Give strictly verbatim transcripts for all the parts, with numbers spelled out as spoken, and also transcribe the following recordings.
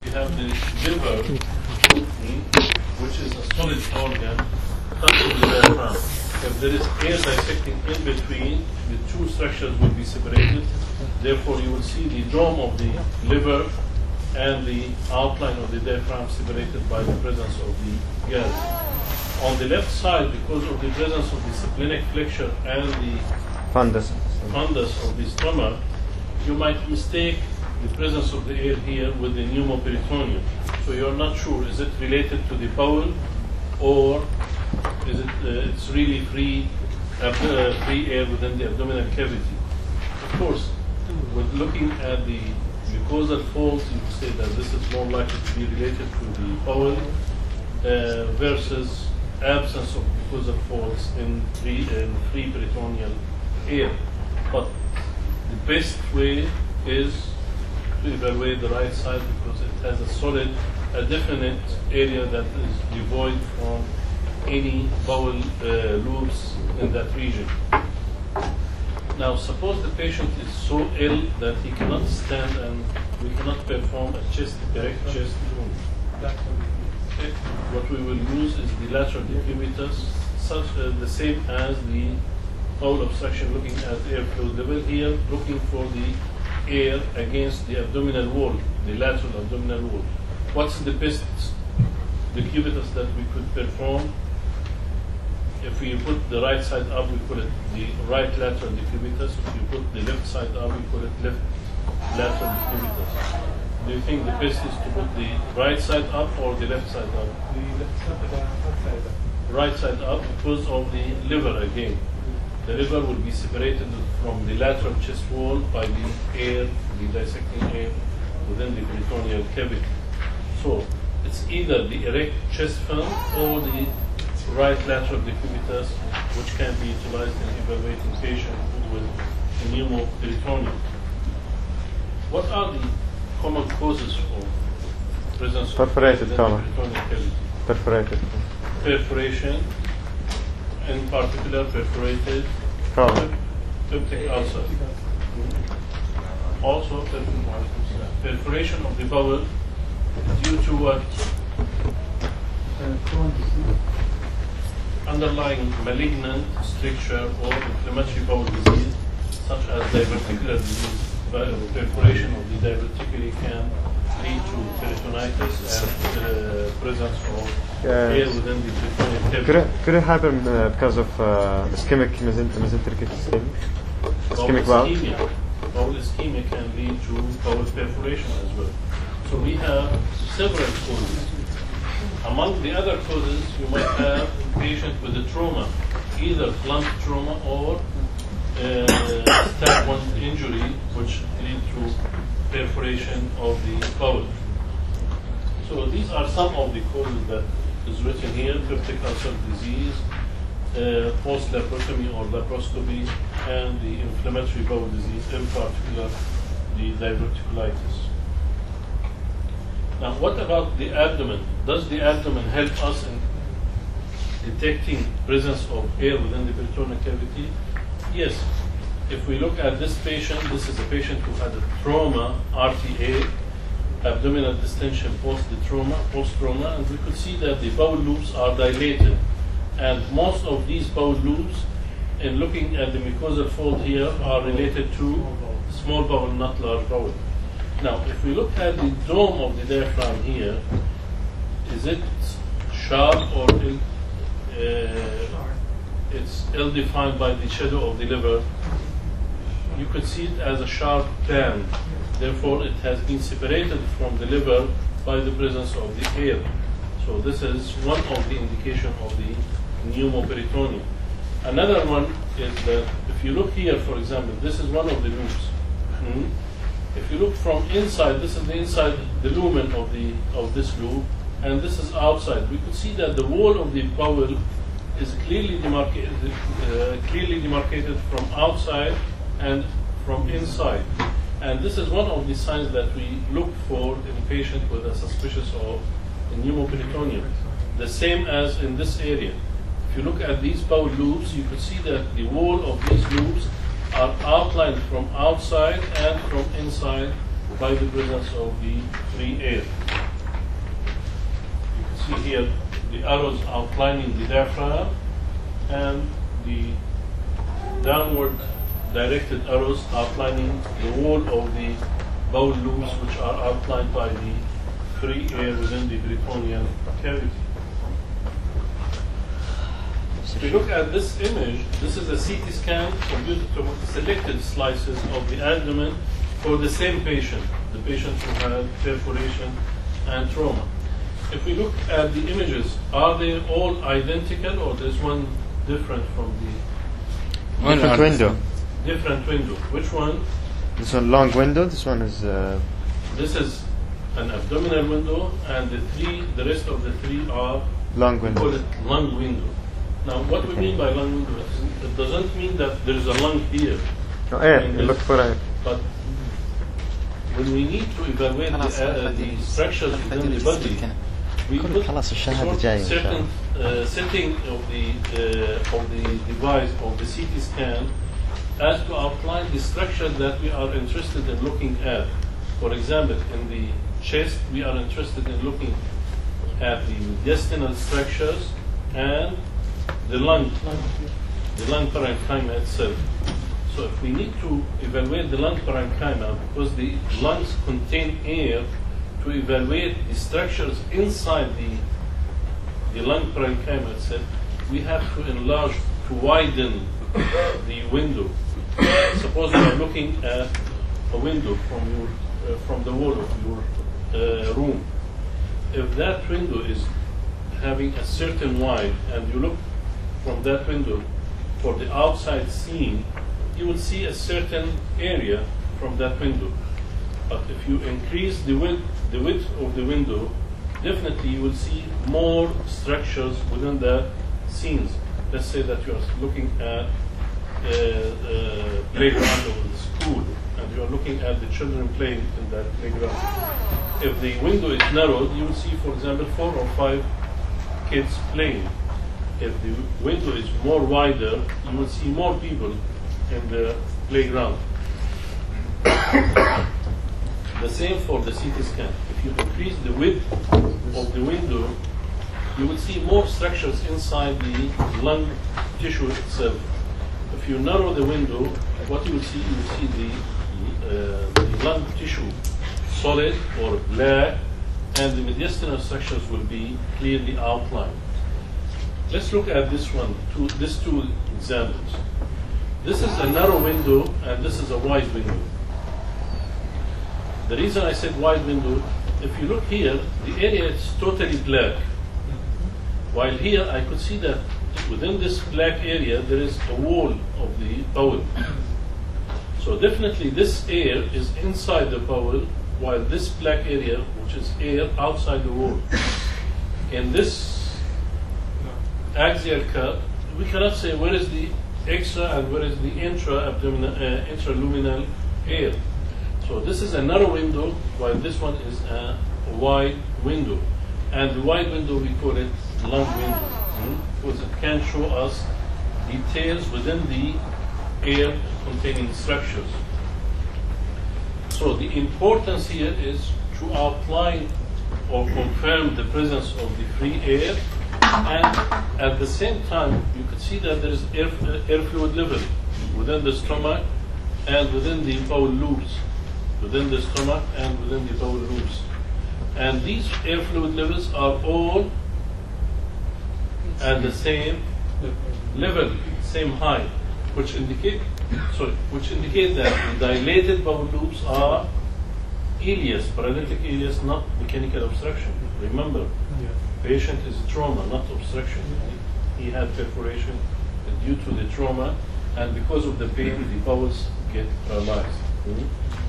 We have the liver, which is a solid organ touching the diaphragm. If there is air dissecting in between, the two structures will be separated. Therefore, you will see the dome of the liver and the outline of the diaphragm separated by the presence of the gas. On the left side, because of the presence of the splenic flexure and the fundus, fundus of the stomach, you might mistake the presence of the air here with the pneumoperitoneum. So you're not sure, is it related to the bowel or is it uh, it's really free, uh, free air within the abdominal cavity? Of course, with looking at the mucosal folds, you say that this is more likely to be related to the bowel uh, versus absence of mucosal folds in free, in free peritoneal air. But the best way is to evaluate the right side because it has a solid, a definite area that is devoid from any bowel uh, loops in that region. Now, suppose the patient is so ill that he cannot stand and we cannot perform a chest, direct chest wound. What we will use is the lateral decubitus, such uh, the same as the bowel obstruction, looking at airflow level here, looking for the air against the abdominal wall, the lateral abdominal wall. What's the best decubitus that we could perform? If we put the right side up, we call it the right lateral decubitus. If you put the left side up, we call it left lateral decubitus. Do you think the best is to put the right side up or the left side up? The left side up. Right side up because of the liver again. The liver will be separated from the lateral chest wall by the air, the dissecting air within the peritoneal cavity. So it's either the erect chest film or the right lateral decubitus, which can be utilized in evaluating patients with pneumoperitoneum. What are the common causes of presence perforated of colon. peritoneal cavity? Perforated. Perforation, in particular perforated colon. peptic ulcer. Also perforation of the bowel due to what? Underlying malignant stricture or inflammatory bowel disease, such as diverticular disease. Perforation of the diverticuli can lead to peritonitis and uh, presence of yes. air within the peritoneal cavity. Could it, could it happen uh, because of uh, ischemic mesenteric mesenteric ischemia? Ischemic Bowel valve? ischemia. Bowel ischemia can lead to bowel perforation as well. So we have several causes. Among the other causes, you might have a patient with a trauma, either blunt trauma or uh, stab wound injury, which lead to perforation of the bowel. So these are some of the causes that is written here: peptic ulcer disease, uh, post-laparotomy or laparoscopy, and the inflammatory bowel disease, in particular the diverticulitis. Now, what about the abdomen? Does the abdomen help us in detecting presence of air within the peritoneal cavity? Yes. If we look at this patient, this is a patient who had a trauma, R T A, abdominal distension post the trauma, post-trauma, and we could see that the bowel loops are dilated. And most of these bowel loops, in looking at the mucosal fold here, are related to small bowel, not large bowel. Now, if we look at the dome of the diaphragm here, is it sharp or ill, uh, it's ill-defined by the shadow of the liver? You could see it as a sharp band. Therefore, it has been separated from the liver by the presence of the air. So this is one of the indications of the pneumoperitoneum. Another one is that if you look here, for example, this is one of the loops. Hmm? If you look from inside, this is the inside, the lumen of the of this loop, and this is outside. We could see that the wall of the bowel is clearly demarcated, uh, clearly demarcated from outside and from inside. And this is one of the signs that we look for in a patient with a suspicious of pneumoperitoneum. The same as in this area. If you look at these bowel loops, you could see that the wall of these loops are outlined from outside and from inside by the presence of the free air. see here the arrows outlining the diaphragm and the downward directed arrows outlining the wall of the bowel loops, which are outlined by the free air within the peritoneal cavity. If we look at this image, this is a C T scan computed from selected slices of the abdomen for the same patient, the patient who had perforation and trauma. If we look at the images, are they all identical or there's one different from the Different window. different window? Which one? This one long window. This one is uh, This is an abdominal window, and the three, the rest of the three are long we call window. it lung window. Now, what we mean by lung window is it doesn't mean that there is a lung here, No, air. You look for air. but when we need to evaluate the, uh, the structures within the body, we put خلاص الشهادة put جاية إن شاء certain الله. uh, setting of the uh, of the device of the C T scan as to outline the structure that we are interested in looking at. For example, in the chest, we are interested in looking at the mediastinal structures and the lung, the lung parenchyma itself. So if we need to evaluate the lung parenchyma, because the lungs contain air, to evaluate the structures inside the, the lung parenchyma itself, we have to enlarge, to widen the window. Suppose you are looking at a window from your, uh, from the wall of your uh, room. If that window is having a certain wide, and you look from that window for the outside scene, you will see a certain area from that window. But if you increase the width, the width of the window, definitely you will see more structures within the scenes. Let's say that you are looking at uh, uh, playground of the school, and you are looking at the children playing in that playground. If the window is narrowed, you will see, for example, four or five kids playing. If the window is more wider, you will see more people in the playground. The same for the C T scan. If you increase the width of the window, you will see more structures inside the lung tissue itself. If you narrow the window, what you will see, you will see the, uh, the lung tissue solid or black, and the mediastinal structures will be clearly outlined. Let's look at this one, two, these two examples. This is a narrow window, and this is a wide window. The reason I said wide window, if you look here, the area is totally black. While here, I could see that within this black area, there is a wall of the bowel. So definitely this air is inside the bowel, while this black area, which is air, outside the wall. In this axial cut, we cannot say where is the extra and where is the intra-abdominal, uh, intraluminal air. So this is a narrow window, while this one is a wide window. And the wide window, we call it lung window, hmm? because it can show us details within the air containing structures. So the importance here is to outline or confirm the presence of the free air, and at the same time, you could see that there is air, air fluid level within the stomach and within the bowel loops, within the stomach and within the bowel loops. And these air fluid levels are all at the same level, same height, which indicate, sorry, which indicate that the dilated bowel loops are ileus, paralytic ileus, not mechanical obstruction. Remember, Yeah. patient is trauma, not obstruction. He had perforation due to the trauma, and because of the pain, the bowels get paralyzed. Mhm.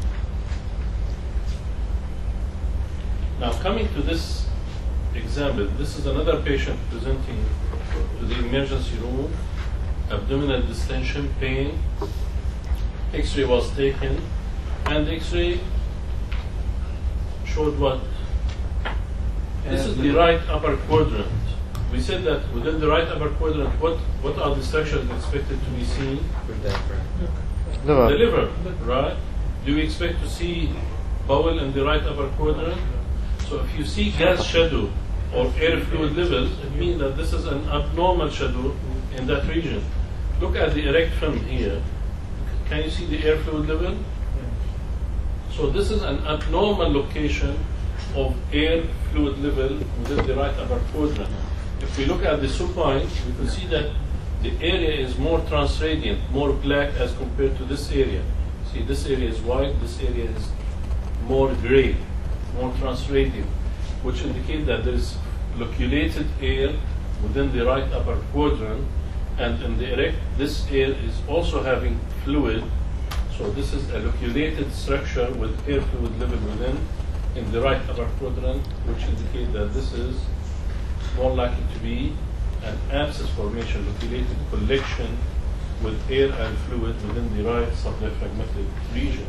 Now, coming to this example, this is another patient presenting to the emergency room, abdominal distension, pain. X-ray was taken, and the X-ray showed what? This is the right upper quadrant. We said that within the right upper quadrant, what, what are the structures expected to be seen? The Liver. liver, right? Do we expect to see bowel in the right upper quadrant? So if you see gas shadow or air fluid levels, it means that this is an abnormal shadow in that region. Look at the erect film here. Can you see the air fluid level? So this is an abnormal location of air fluid level within the right upper quadrant. If we look at the supine, we can see that the area is more transradiant, more black as compared to this area. See, this area is white, this area is more gray, more transradiant, which indicates that there is loculated air within the right upper quadrant, and in the erect, this air is also having fluid. So this is a loculated structure with air fluid level within in the right upper quadrant, which indicates that this is more likely to be an abscess formation, loculated collection with air and fluid within the right subdiaphragmatic region.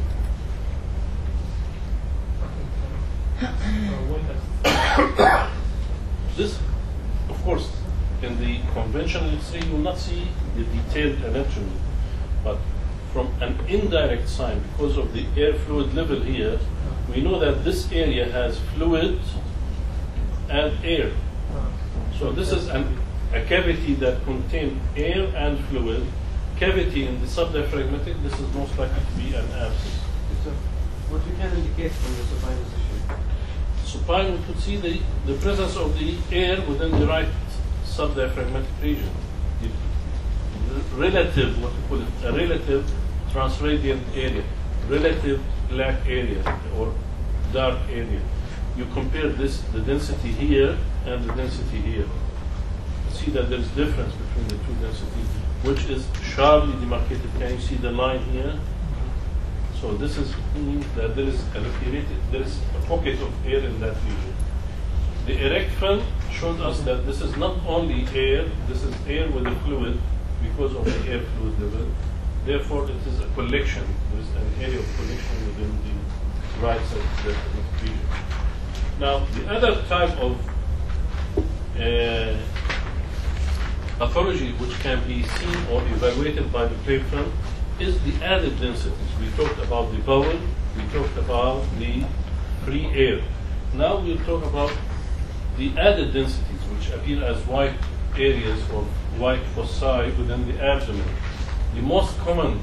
This, of course, in the conventional X-ray, you will not see the detailed anatomy, but from an indirect sign, because of the air fluid level here, we know that this area has fluid and air. So this is an, a cavity that contains air and fluid. Cavity in the subdiaphragmatic, this is most likely to be an abscess. So, what you can indicate from the supine position? Supine, we could see the, the presence of the air within the right subdiaphragmatic region. The, the relative, what we call it, a relative transradiant area, relative black area or dark area. You compare this, the density here and the density here. See that there is difference between the two densities, which is sharply demarcated. Can you see the line here? So this is means that there is a located, there is a pocket of air in that region. The erect film shows us that this is not only air, this is air with a fluid because of the air fluid level. Therefore, it is a collection. There is an area of collection within the right side of the region. Now, the other type of uh, pathology which can be seen or evaluated by the plate film is the added densities. We talked about the bowel, we talked about the free air. Now we'll talk about the added densities, which appear as white areas or white foci within the abdomen. The most common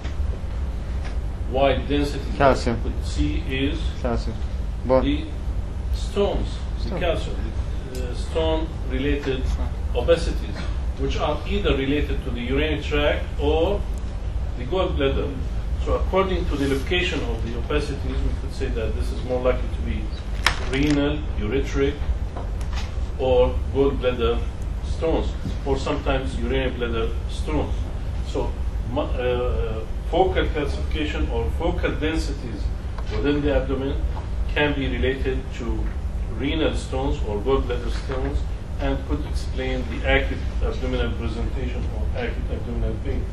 white density Calcium. that you could see is Calcium. Bone. the stones, the Stone. calcium, the uh, stone-related obesities, which are either related to the urinary tract or the gallbladder. So according to the location of the opacities, we could say that this is more likely to be renal, urethric, or gallbladder stones, or sometimes urinary bladder stones. So mu- uh, focal calcification or focal densities within the abdomen can be related to renal stones or gallbladder stones and could explain the acute abdominal presentation or acute abdominal pain.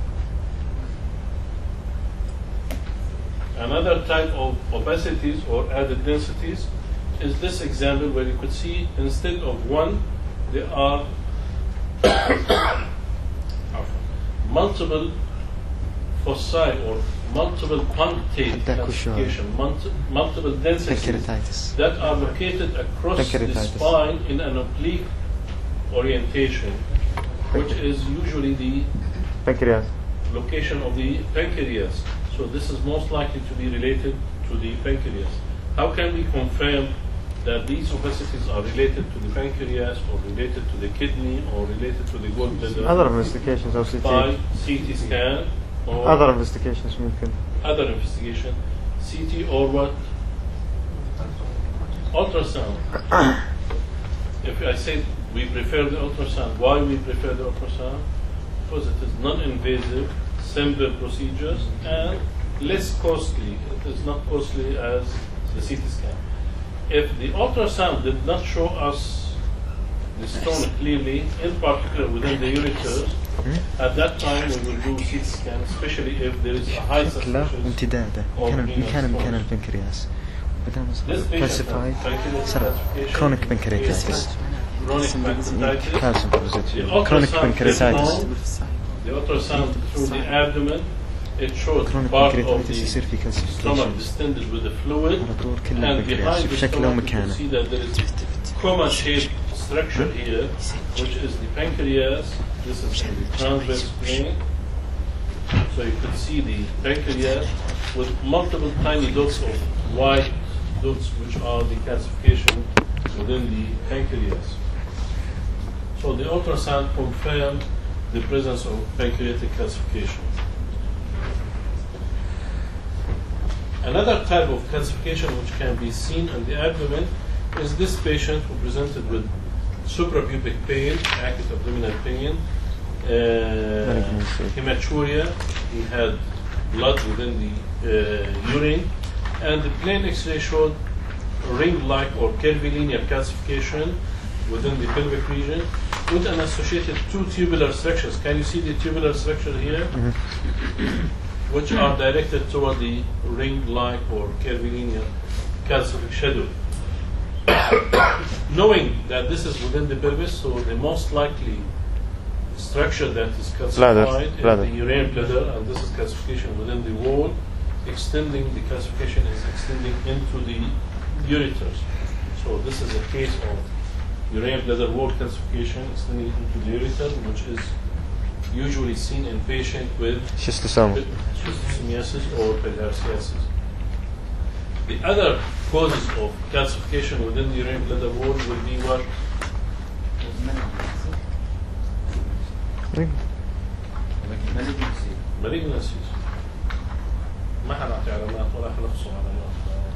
Another type of opacities or added densities is this example where you could see instead of one, there are multiple foci or multiple punctate classification, multi- multiple densities Pancreatitis. that are located across the Pancreatitis. spine in an oblique orientation, which is usually the Pancreas. location of the pancreas. So this is most likely to be related to the pancreas. How can we confirm that these opacities are related to the pancreas or related to the kidney or related to the gallbladder? Other investigations or C T. By C T scan or Other investigations ممكن. other investigation, C T or what? Ultrasound. If I say we prefer the ultrasound, why we prefer the ultrasound? Because it is non-invasive, simple procedures and less costly. It is not costly as the C T scan. If the ultrasound did not show us the stone clearly, in particular within the ureters, at that time we will do C T scan, especially if there is a high شكله suspicion. امتداده كان مكان مكان البنكرياس بدل ما This patient has كالسيفاي pancreatic صار calcification, كرونيك بنكرياتيس chronic pancreatitis. كالسيوم The بوزيتيف كرونيك ultrasound بنكرياتيس films, the ultrasound through the abdomen, it shows كرونيك part of بنكرياتيس the يصير في stomach كالسيفيكيشن distended with the fluid, على طول كل and behind البنكرياس the بشكل أو stomach you can مكانه see that there is coma-shaped structure here, which is the pancreas. This is in the transverse plane. So you could see the pancreas with multiple tiny dots of white dots, which are the calcification within the pancreas. So the ultrasound confirmed the presence of pancreatic calcification. Another type of calcification which can be seen in the abdomen is this patient who presented with suprapubic pain, acute abdominal pain, uh, hematuria. He had blood within the uh, urine, and the plain X-ray showed ring-like or curvilinear calcification within the pelvic region with an associated two tubular structures. Can you see the tubular structure here? Mm-hmm. Which are directed toward the ring-like or curvilinear calcific shadow. Knowing that this is within the pelvis, so the most likely structure that is calcified is bladder. the urinary bladder, and this is calcification within the wall, extending, the calcification is extending into the ureters. So this is a case of urinary bladder wall calcification extending into the ureter, which is usually seen in patients with schistosoma, schistosomiasis or bilharziasis. The other causes of calcification within the urinary bladder wall will be what? Malignancies. ما حنعطي علامات ولا حنقصوا علامات.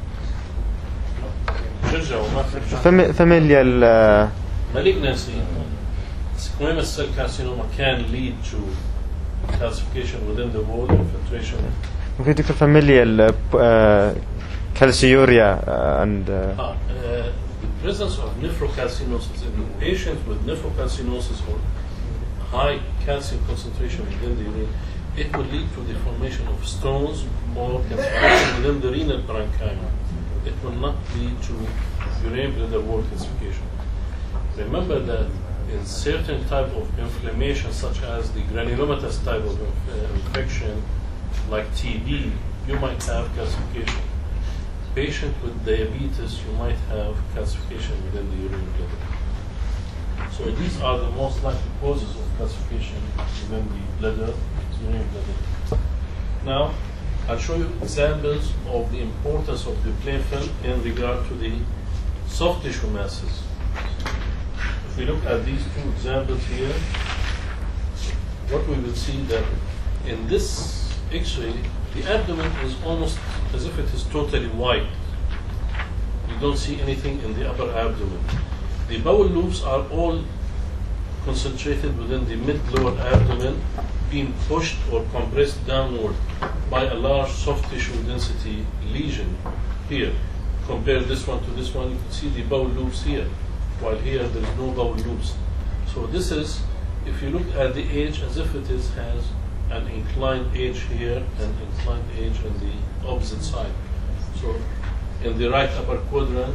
شجعوا ما في familial uh, malignancy. Squamous cell carcinoma can lead to calcification within the wall, infiltration. ممكن دكتور familial uh, calciuria uh, and uh, ah, uh, the presence of nephrocalcinosis in patients with nephrocalcinosis or high calcium concentration within the urine, it will lead to the formation of stones or calcification within the renal parenchyma. It will not lead to urinary bladder wall calcification. Remember that in certain type of inflammation, such as the granulomatous type of uh, infection, like T B, you might have calcification. Patient with diabetes, you might have calcification within the urinary bladder. So these are the most likely causes of calcification within the bladder, urinary bladder. Now, I'll show you examples of the importance of the plain film in regard to the soft tissue masses. If we look at these two examples here, what we will see that in this X-ray, the abdomen is almost as if it is totally white. You don't see anything in the upper abdomen. The bowel loops are all concentrated within the mid-lower abdomen, being pushed or compressed downward by a large soft tissue density lesion here. Compare this one to this one, you can see the bowel loops here, while here there is no bowel loops. So this is, if you look at the edge, as if it is has an inclined edge here and inclined edge on the opposite side. So in the right upper quadrant,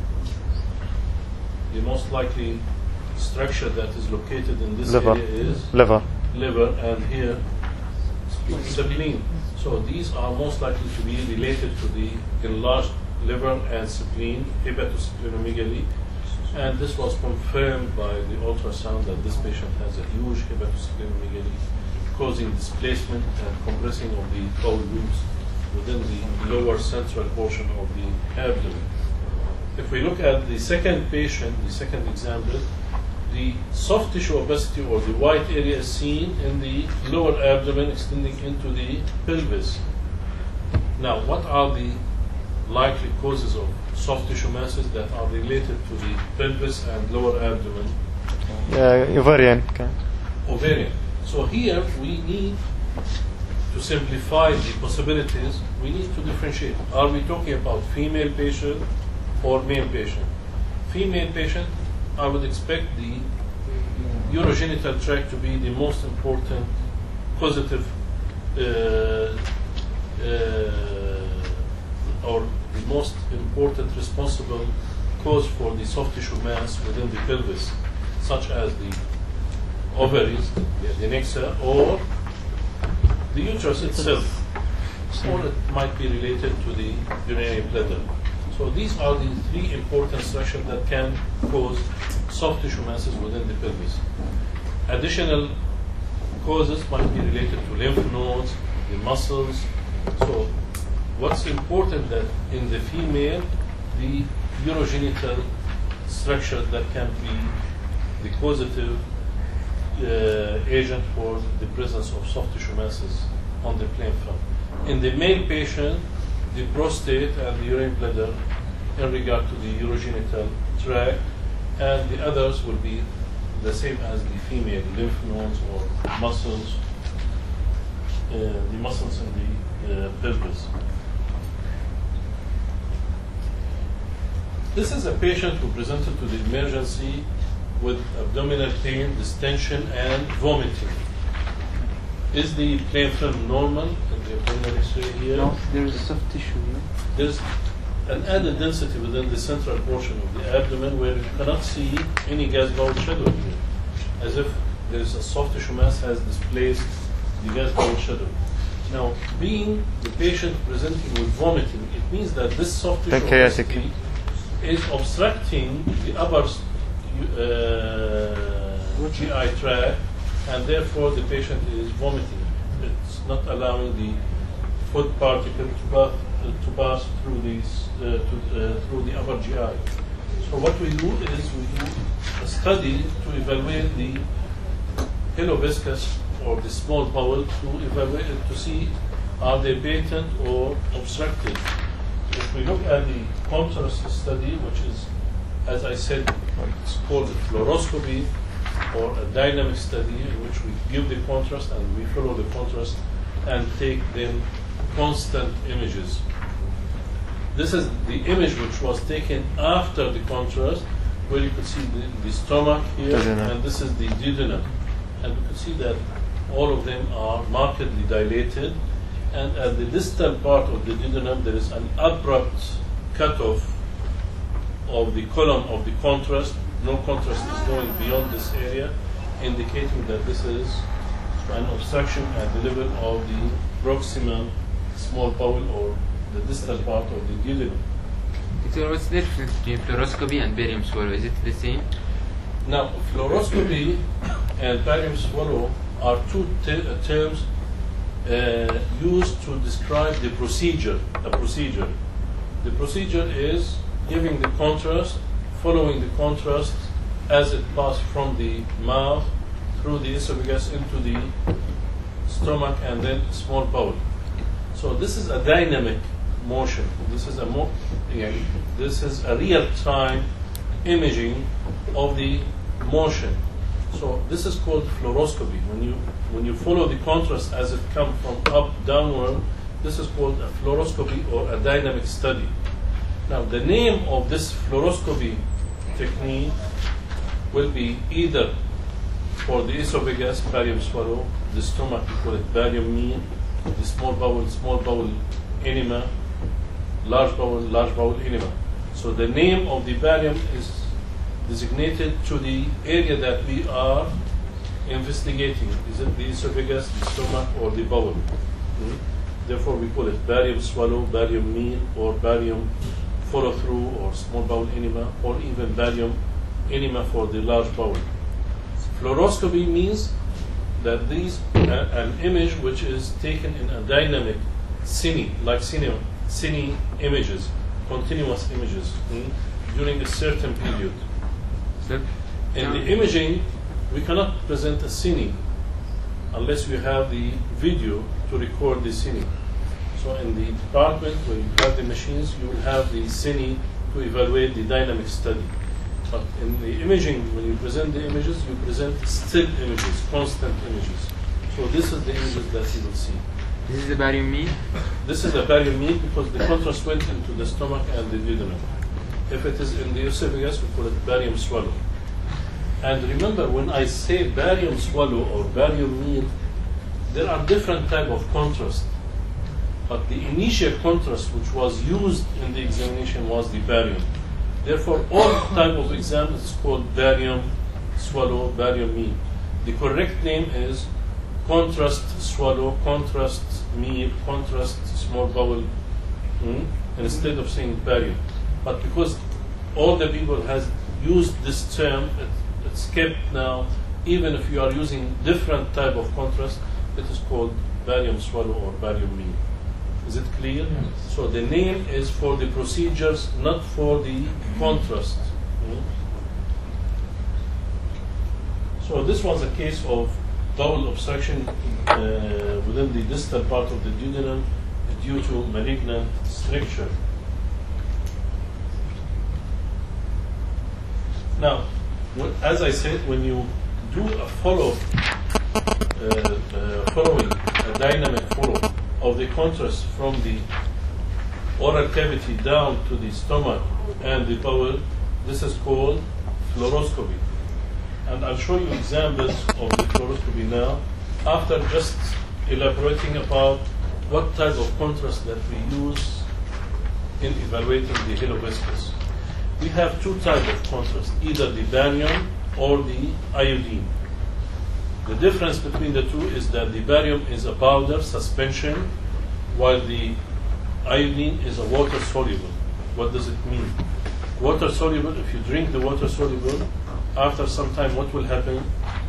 the most likely structure that is located in this liver. area is liver. liver, and here spleen. So these are most likely to be related to the enlarged liver and spleen, hepatosplenomegaly, and this was confirmed by the ultrasound that this patient has a huge hepatosplenomegaly, causing displacement and compressing of the bowel loops within the lower central portion of the abdomen. If we look at the second patient, the second example, the soft tissue opacity or the white area is seen in the lower abdomen extending into the pelvis. Now, what are the likely causes of soft tissue masses that are related to the pelvis and lower abdomen? Uh, ovarian. Okay. Ovarian. So here we need to simplify the possibilities. We need to differentiate. Are we talking about female patient or male patient? Female patient, I would expect the urogenital tract to be the most important causative uh, uh, or the most important responsible cause for the soft tissue mass within the pelvis, such as the ovaries, the adnexa, or the uterus itself, or it might be related to the urinary bladder. So these are the three important structures that can cause soft tissue masses within the pelvis. Additional causes might be related to lymph nodes, the muscles. So what's important that in the female, the urogenital structure that can be the causative uh, agent for the presence of soft tissue masses on the plain film. In the male patient, the prostate and the urine bladder in regard to the urogenital tract, and the others will be the same as the female, lymph nodes or muscles, uh, the muscles in the uh, pelvis. This is a patient who presented to the emergency with abdominal pain, distension, and vomiting. Is the plain film normal in the abdominal X-ray here? No, there is a soft tissue here. There's an added density within the central portion of the abdomen where you cannot see any gas bowel shadow here, as if there is a soft tissue mass has displaced the gas bowel shadow. Now, being the patient presenting with vomiting, it means that this soft tissue Pancreatic. is obstructing the upper uh, G I tract, and therefore the patient is vomiting. It's not allowing the food particle to pass, uh, to pass through these uh, to, uh, through the upper G I. So what we do is we do a study to evaluate the piloviscus or the small bowel to evaluate to see are they patent or obstructed. If we look at the contrast study, which is, as I said, it's called a fluoroscopy or a dynamic study in which we give the contrast and we follow the contrast and take them constant images. This is the image which was taken after the contrast, where you could see the, the stomach here, Duodenum. and this is the duodenum. And you can see that all of them are markedly dilated, and at the distal part of the duodenum there is an abrupt cutoff of the column of the contrast. No contrast is going beyond this area, indicating that this is an obstruction at the level of the proximal small bowel or the distal part of the duodenum. So what's the difference between fluoroscopy and barium swallow? Is it the same? Now, fluoroscopy and barium swallow are two te- uh, terms uh, used to describe the procedure. A procedure. The procedure is giving the contrast, following the contrast as it passes from the mouth through the esophagus into the stomach and then small bowel. So this is a dynamic motion. This is a mo- yeah, this is a real-time imaging of the motion. So this is called fluoroscopy. When you when you follow the contrast as it comes from up downward, this is called a fluoroscopy or a dynamic study. Now the name of this fluoroscopy technique will be either for the esophagus, barium swallow, the stomach, we call it barium mean, the small bowel, small bowel enema, large bowel, large bowel enema. So the name of the barium is designated to the area that we are investigating. Is it the esophagus, the stomach, or the bowel? Hmm? Therefore, we call it barium swallow, barium mean, or barium follow through, or small bowel enema, or even barium enema for the large bowel. Fluoroscopy means that these uh, an image which is taken in a dynamic cine, like cinema, cine images, continuous images hmm, during a certain period. So, In the imaging, we cannot present a cine unless we have the video to record the cine. So in the department where you have the machines, you will have the cine to evaluate the dynamic study. But in the imaging, when you present the images, you present still images, constant images. So this is the images that you will see. this is the barium mean? This is a barium mean because the contrast went into the stomach and the duodenum. If it is in the esophagus, we call it barium swallow. And remember, when I say barium swallow or barium mean, there are different type of contrast. But the initial contrast which was used in the examination was the barium. Therefore, all type of exam is called barium swallow, barium mean. The correct name is contrast swallow, contrast mean, contrast small bowel, hmm? instead of saying barium. But because all the people has used this term, it, it's kept now, even if you are using different type of contrast, it is called barium swallow or barium mean. Is it clear? Yes. So the name is for the procedures, not for the contrast. Mm. So this was a case of bowel obstruction uh, within the distal part of the duodenum due to malignant stricture. Now, wh- as I said, when you do a follow, uh, uh, following, a dynamic follow of the contrast from the oral cavity down to the stomach and the bowel, this is called fluoroscopy. And I'll show you examples of the fluoroscopy now, after just elaborating about what type of contrast that we use in evaluating the haloviscus. We have two types of contrast, either the barium or the iodine. The difference between the two is that the barium is a powder suspension, while the iodine is a water soluble. What does it mean? Water soluble, if you drink the water soluble, after some time what will happen?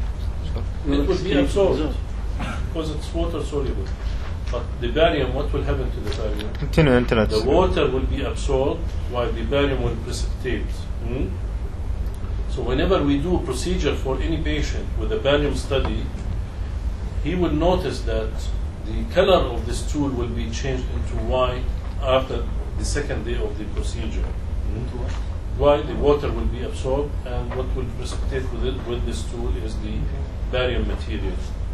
It will be absorbed because it's water soluble. But the barium, what will happen to the barium? Continue until it's The water will be absorbed while the barium will precipitate. Hmm? So whenever we do a procedure for any patient with a barium study, he will notice that the color of the stool will be changed into white after the second day of the procedure. Hmm? Why? The water will be absorbed, and what will precipitate with it with the stool is the barium material.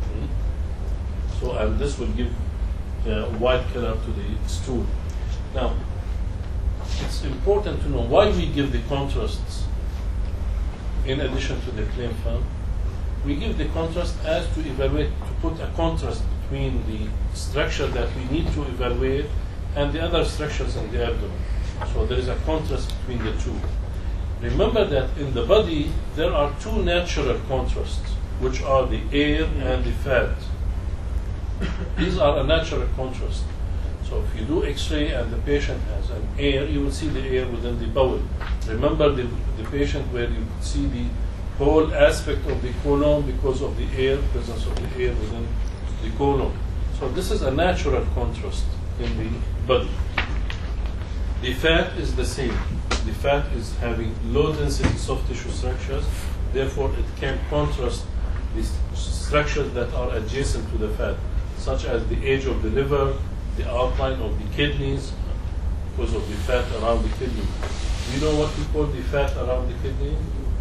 Hmm? So, and this will give uh, white color to the stool. Now, it's important to know why we give the contrasts in addition to the claim film. We give the contrast as to evaluate, to put a contrast between the structure that we need to evaluate and the other structures in the abdomen. So there is a contrast between the two. Remember that in the body there are two natural contrasts, which are the air and the fat. These are a natural contrast. So if you do X-ray and the patient has an air, you will see the air within the bowel. Remember the, the patient where you see the whole aspect of the colon because of the air, presence of the air within the colon. So this is a natural contrast in the body. The fat is the same. The fat is having low density soft tissue structures, therefore it can contrast the structures that are adjacent to the fat, such as the edge of the liver, the outline of the kidneys, because of the fat around the kidney. Do you know what we call the fat around the kidney?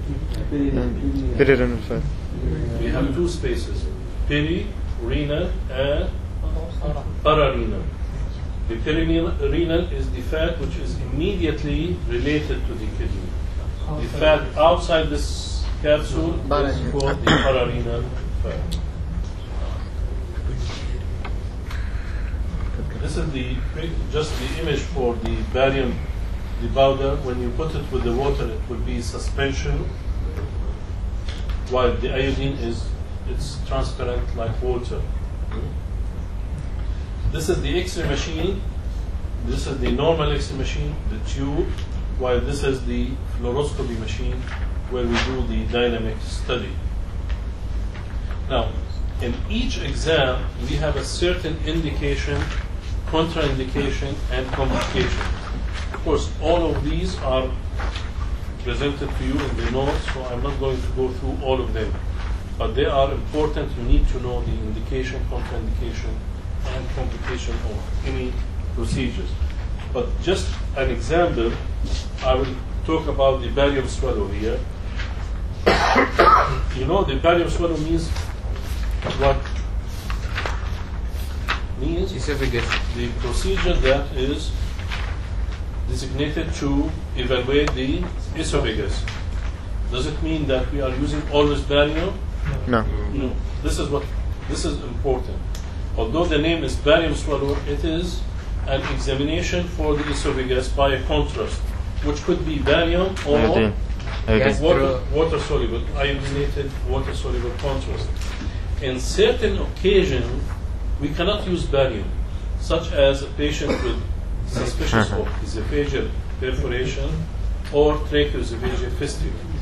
Perirenal fat. We have two spaces, peri-renal and pararenal. The perirenal is the fat which is immediately related to the kidney. The fat outside this capsule is called the pararenal fat. This is the just the image for the barium, the powder. When you put it with the water, it will be suspension, while the iodine is it's transparent like water. This is the X-ray machine. This is the normal X-ray machine, the tube, while this is the fluoroscopy machine where we do the dynamic study. Now, in each exam, we have a certain indication, contraindication, and complication. Of course, all of these are presented to you in the notes, so I'm not going to go through all of them. But they are important. You need to know the indication, contraindication, and complication of any procedures. But just an example, I will talk about the barium swallow here. You know, the barium swallow means what? Means Esophagus. the procedure that is designated to evaluate the esophagus. Does it mean that we are using always barium? No. No. This is what. This is important. Although the name is barium swallow, it is an examination for the esophagus by a contrast, which could be barium or Iodine. Iodine. Yes. water, water soluble, iodinated water soluble contrast. In certain occasions, we cannot use barium, such as a patient with suspicious of esophageal perforation or tracheoesophageal fistula.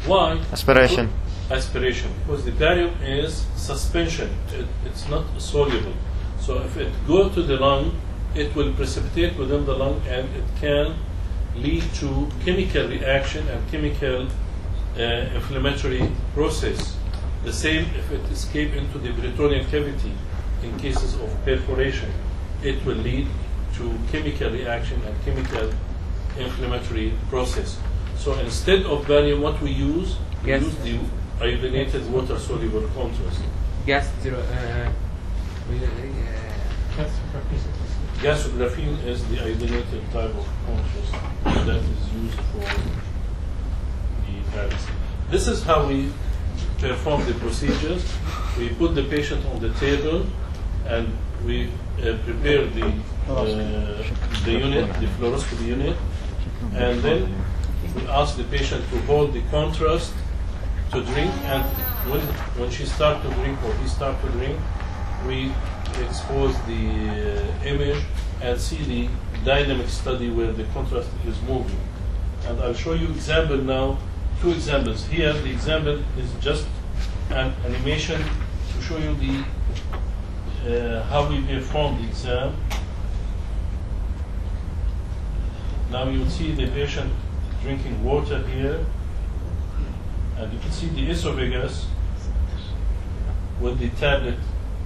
Why? Aspiration. Aspiration, because the barium is suspension. It, it's not soluble. So if it go to the lung, it will precipitate within the lung, and it can lead to chemical reaction and chemical uh, inflammatory process. The same if it escape into the peritoneal cavity in cases of perforation, it will lead to chemical reaction and chemical inflammatory process. So instead of barium, what we use, we Yes. use the iodinated water-soluble contrast. Gas zero. Uh, we- uh, Gasographene is the iodinated type of contrast that is used for the Paris. This is how we perform the procedures. We put the patient on the table and we uh, prepare the uh, the unit, the fluoroscopy unit, and then we ask the patient to hold the contrast to drink, and when when she start to drink or he start to drink, we expose the uh, image and see the dynamic study where the contrast is moving. And I'll show you example now, two examples. Here the example is just an animation to show you the uh, how we perform the exam. Now you see the patient drinking water here, and you can see the esophagus with the tablet.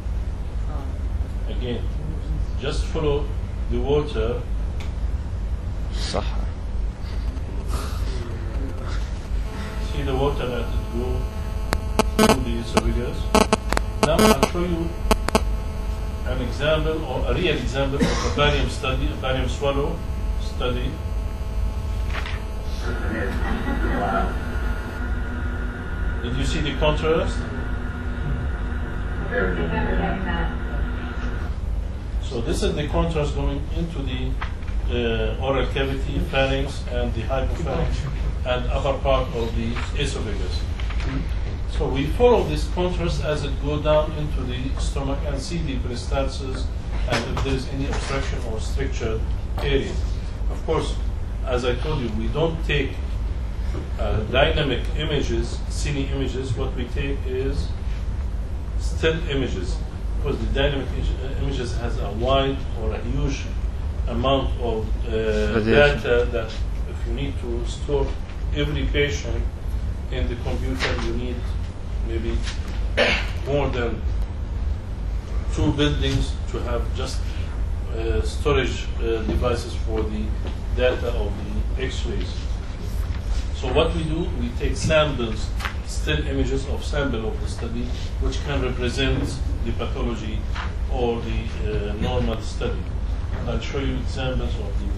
Again, just follow the water. صح. See the water that it go through the esophagus. Now I'll show you an example or a real example of a barium study, a barium swallow study. Did you see the contrast? So this is the contrast going into the uh, oral cavity, pharynx, and the hypopharynx, and upper part of the esophagus. So we follow this contrast as it goes down into the stomach and see the peristalsis and if there is any obstruction or stricture area. Of course, as I told you, we don't take uh, dynamic images, cine images. What we take is still images, because the dynamic i- images has a wide or a huge amount of uh, Radiation. data that if you need to store every patient in the computer, you need maybe more than two buildings to have just uh, storage uh, devices for the data of the X-rays. So what we do, we take samples, still images of sample of the study, which can represent the pathology or the uh, normal study. I'll show you examples of the.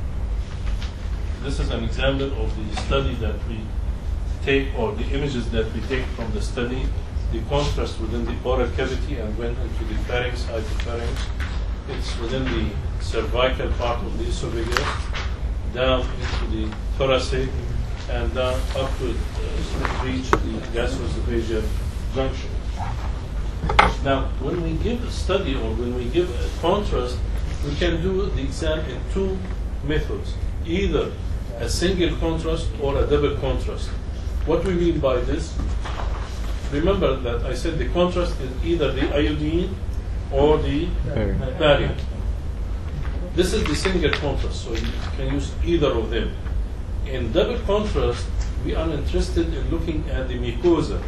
This is an example of the study that we take, or the images that we take from the study, the contrast within the oral cavity and went into the pharynx, hypopharynx. It's within the cervical part of the esophagus, down into the thoracic, and down up to uh, reach the gastroesophageal junction. Now, when we give a study or when we give a contrast, we can do the exam in two methods, either a single contrast or a double contrast. What we mean by this, remember that I said the contrast is either the iodine or the barium. This is the single contrast, so you can use either of them. In double contrast, we are interested in looking at the mucosa,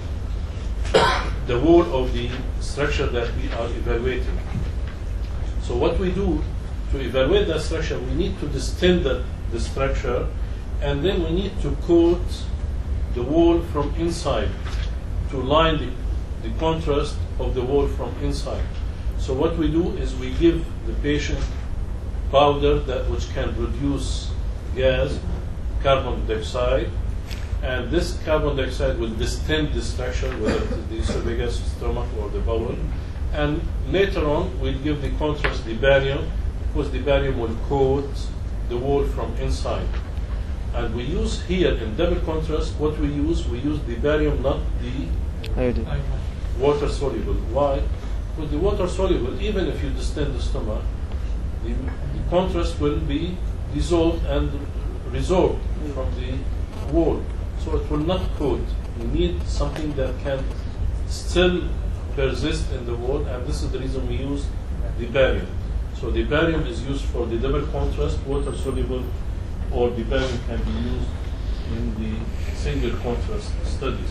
the wall of the structure that we are evaluating. So what we do to evaluate that structure, we need to distend the, the structure, and then we need to coat the wall from inside to line the, the contrast of the wall from inside. So what we do is we give the patient powder that which can produce gas, carbon dioxide, and this carbon dioxide will distend the structure, whether it is the esophagus, stomach, or the bowel. And later on, we'll give the contrast, the barium, because the barium will coat the wall from inside. And we use here in double contrast, what we use, we use the barium, not the Iodine. water soluble. Why? Because the water soluble, even if you distend the stomach, the, the contrast will be dissolved and resorbed from the wall. so it will not coat. You need something that can still persist in the wall, and this is the reason we use the barium. So the barium is used for the double contrast, water soluble, or the barium can be used in the single contrast studies.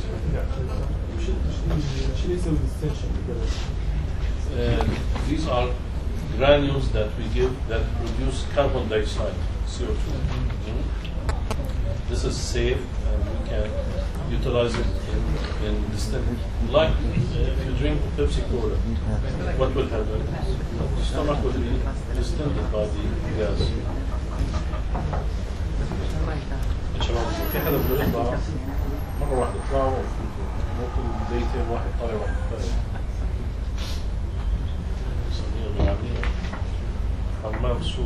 Uh, these are granules that we give that produce carbon dioxide, C O two. Mhm. This is safe, and we can utilize it in, in distilled. Like uh, if you drink Pepsi Cola, what will happen? The stomach will be distended by the gas. يا شباب في حدا بده يطلع مرة واحدة يطلعوا ممكن بدايتين واحد طالع واحد طالع. حمام سوق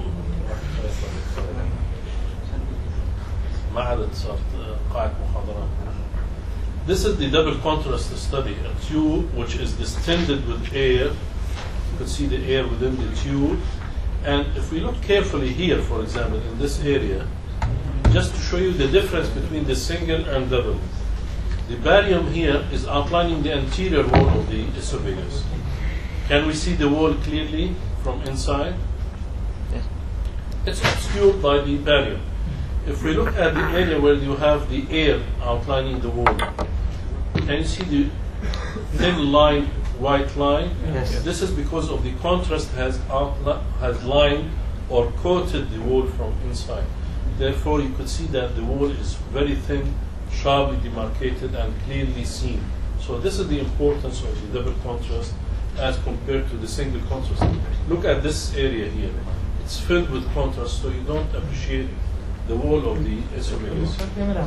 ما عادت صارت قاعة محاضرات. This is the double contrast study, a tube which is distended with air. You can see the air within the tube. And if we look carefully here, for example, in this area, just to show you the difference between the single and double. The barium here is outlining the anterior wall of the esophagus. Can we see the wall clearly from inside? Yes. It's obscured by the barium. If we look at the area where you have the air outlining the wall, can you see the thin line, white line? Yes. This is because of the contrast has outli- has lined or coated the wall from inside. Therefore, you could see that the wall is very thin, sharply demarcated, and clearly seen. So this is the importance of the double contrast as compared to the single contrast. Look at this area here. It's filled with contrast, so you don't appreciate the wall of the esophagus.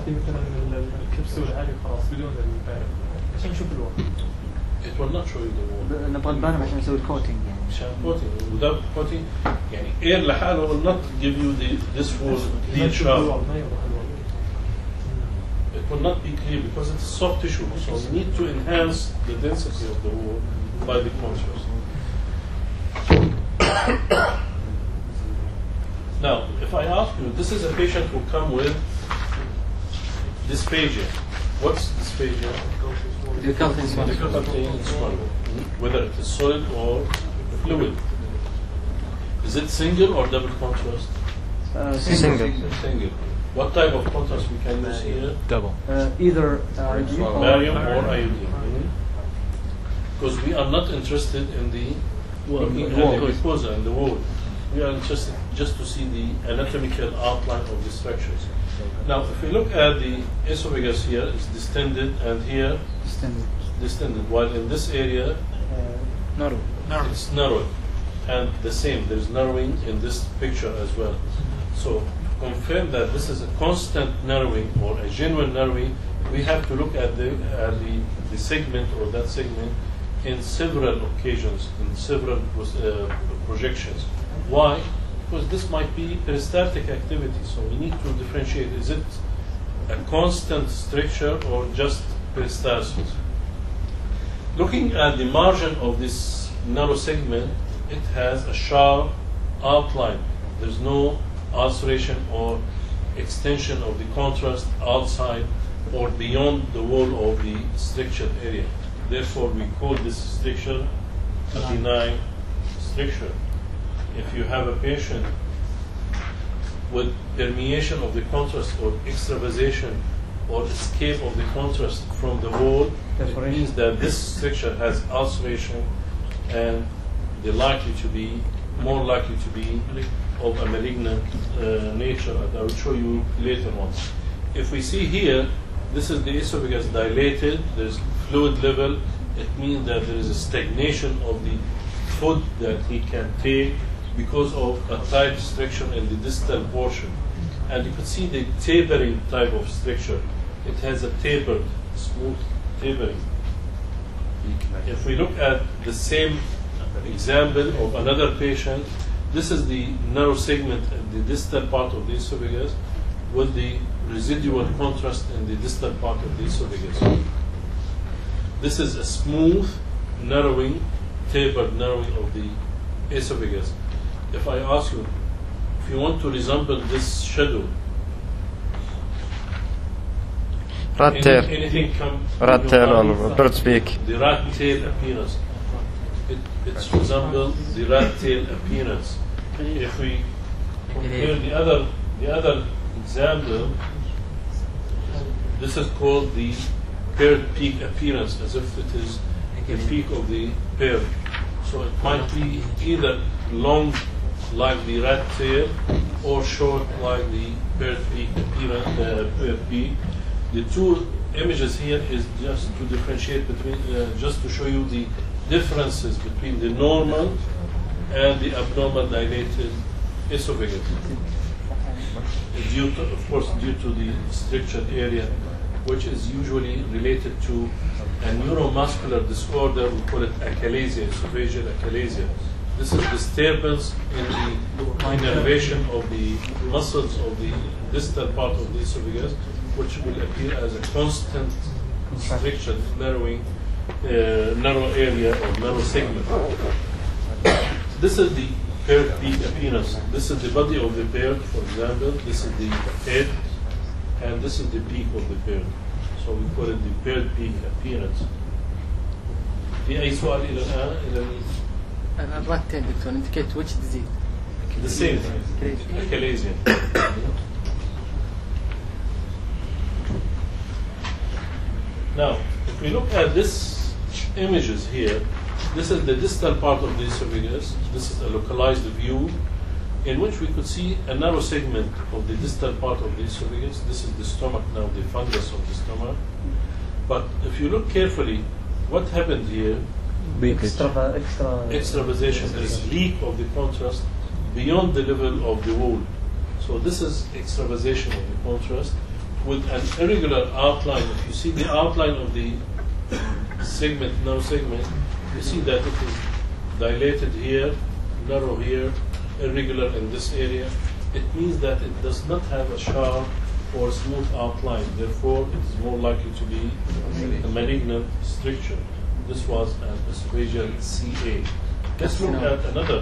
It will not show you the wall. نبغى البارم عشان نسوي الكوتنج يعني. عشان coating. Without coating, يعني air لحاله will not give you the this wall clear sharp. It will not be clear because it's soft tissue. So we need to enhance the density of the wall by the contrast. Now, if I ask you, this is a patient who come with dysphagia. What's dysphagia? Difficulty in swallowing. Difficulty in swallowing. Whether it is solid or fluid. Is it single or double contrast? Uh, Single. Single. What type of contrast we can use here? Double. Uh, either iodine or Barium or iodine. Because we are not interested in the looking at the mucosa and the wall. We are interested just to see the anatomical outline of the structures. Now, if we look at the esophagus here, it's distended, and here Distended. distended, while in this area Narrow. it's narrowed. And the same, there's narrowing in this picture as well. So, to confirm that this is a constant narrowing or a genuine narrowing, we have to look at the, at the, the segment or that segment in several occasions, in several uh, projections. Why? Because this might be peristaltic activity, so we need to differentiate. Is it a constant stricture or just peristalsis? Looking at the margin of this narrow segment, it has a sharp outline. There's no ulceration or extension of the contrast outside or beyond the wall of the strictured area. Therefore, we call this stricture a benign stricture. If you have a patient with permeation of the contrast or extravasation or escape of the contrast from the wall, it means that this stricture has ulceration and they're likely to be, more likely to be of a malignant uh, nature, and I will show you later on. If we see here, this is the esophagus dilated, there's fluid level, it means that there is a stagnation of the food that he can take because of a tight stricture in the distal portion. And you can see the tapering type of stricture. It has a tapered, smooth tapering. If we look at the same example of another patient, this is the narrow segment in the distal part of the esophagus with the residual contrast in the distal part of the esophagus. This is a smooth narrowing, tapered narrowing of the esophagus. If I ask you, if you want to resemble this shadow, rat Any- tail, Anything come. rat to tail your or mind? bird's beak. The rat tail appearance. It, it's resemble the rat tail appearance. If we compare the other, the other example, this is called the paired peak appearance, as if it is the peak of the pair. So it might be either long like the rat tail or short like the paired peak appearance. Uh, paired peak. The two images here is just to differentiate between, uh, just to show you the differences between the normal and the abnormal dilated esophagus. Due to, of course, due to the strictured area, which is usually related to a neuromuscular disorder, we call it achalasia, esophageal achalasia. This is disturbance in the innervation of the muscles of the distal part of the esophagus, which will appear as a constant constriction, narrowing, uh, narrow area or narrow segment. This is the paired peak appearance. This is the body of the paired, for example. This is the head, and this is the peak of the paired. So we call it the paired peak appearance. في أي سؤال إلى الآن؟ إلى ال- الرات تيل دكتور indicate which disease? The same, achalasia. Now, if we look at this images here, this is the distal part of the esophagus. This is a localized view in which we could see a narrow segment of the distal part of the esophagus. This is the stomach now, the fungus of the stomach. But if you look carefully, what happened here? Extra, extra. Extravasation. There is leak of the contrast beyond the level of the wall. So this is extravasation of the contrast with an irregular outline. If you see the outline of the segment, narrow segment, you see that it is dilated here, narrow here, irregular in this area. It means that it does not have a sharp or smooth outline. Therefore, it is more likely to be a malignant stricture. This was an esophageal C A. Let's look at another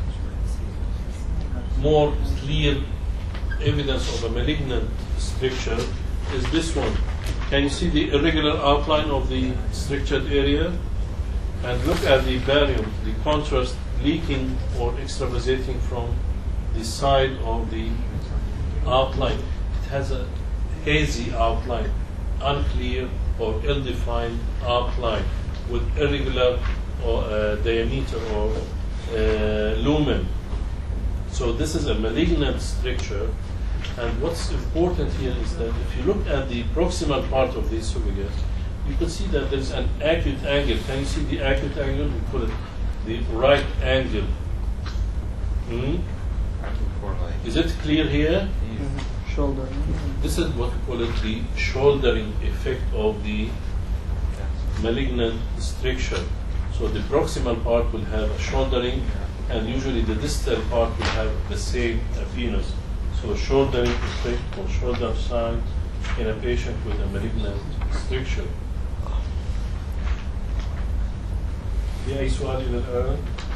more clear evidence of a malignant stricture is this one. Can you see the irregular outline of the strictured area? And look at the barium, the contrast leaking or extravasating from the side of the outline. It has a hazy outline, unclear or ill-defined outline with irregular or uh, diameter or uh, lumen. So this is a malignant stricture. And what's important here is that if you look at the proximal part of the esophagus, you can see that there's an acute angle. Can you see the acute angle? We call it the right angle. Hmm? Is it clear here? Shoulder. This is what we call it the shouldering effect of the malignant stricture. So the proximal part will have a shouldering, and usually the distal part will have the same appearance. So shouldering effect or shoulder sign in a patient with a malignant stricture. في أي سؤال إلى الآن؟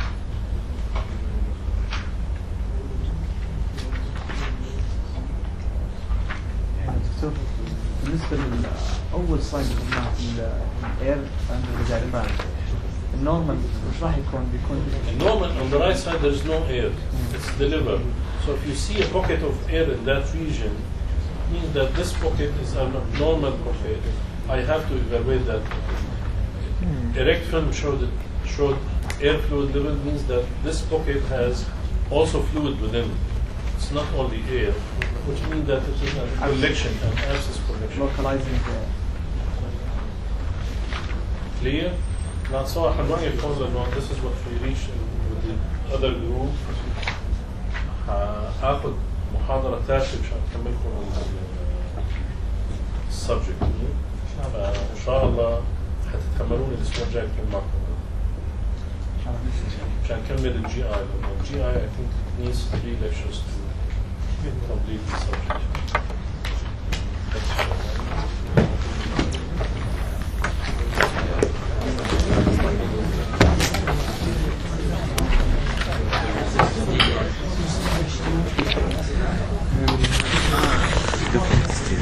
دكتور بالنسبة لأول سايد الاير اند الجارفان النورمال وش راح يكون بيكون Normal, on the right side there is no air. It's the liver. So if you see a pocket of air in that region, it means that this pocket is a normal pocket. I have to evaluate that. Erect film showed it, showed air fluid level, means that this pocket has also fluid within. It's not only air, which means that it is a collection, an abscess collection. localizing Clear? Now, so I'm running a consult one. This is what we reached with the other group. هاخد محاضرة ثالثة مشان أكملكم السبجكت. فإن شاء الله حتتحملوني الأسبوع الجاي أكون معكم. مشان نكمل الجي آي. الجي آي I think needs three lectures to complete the subject.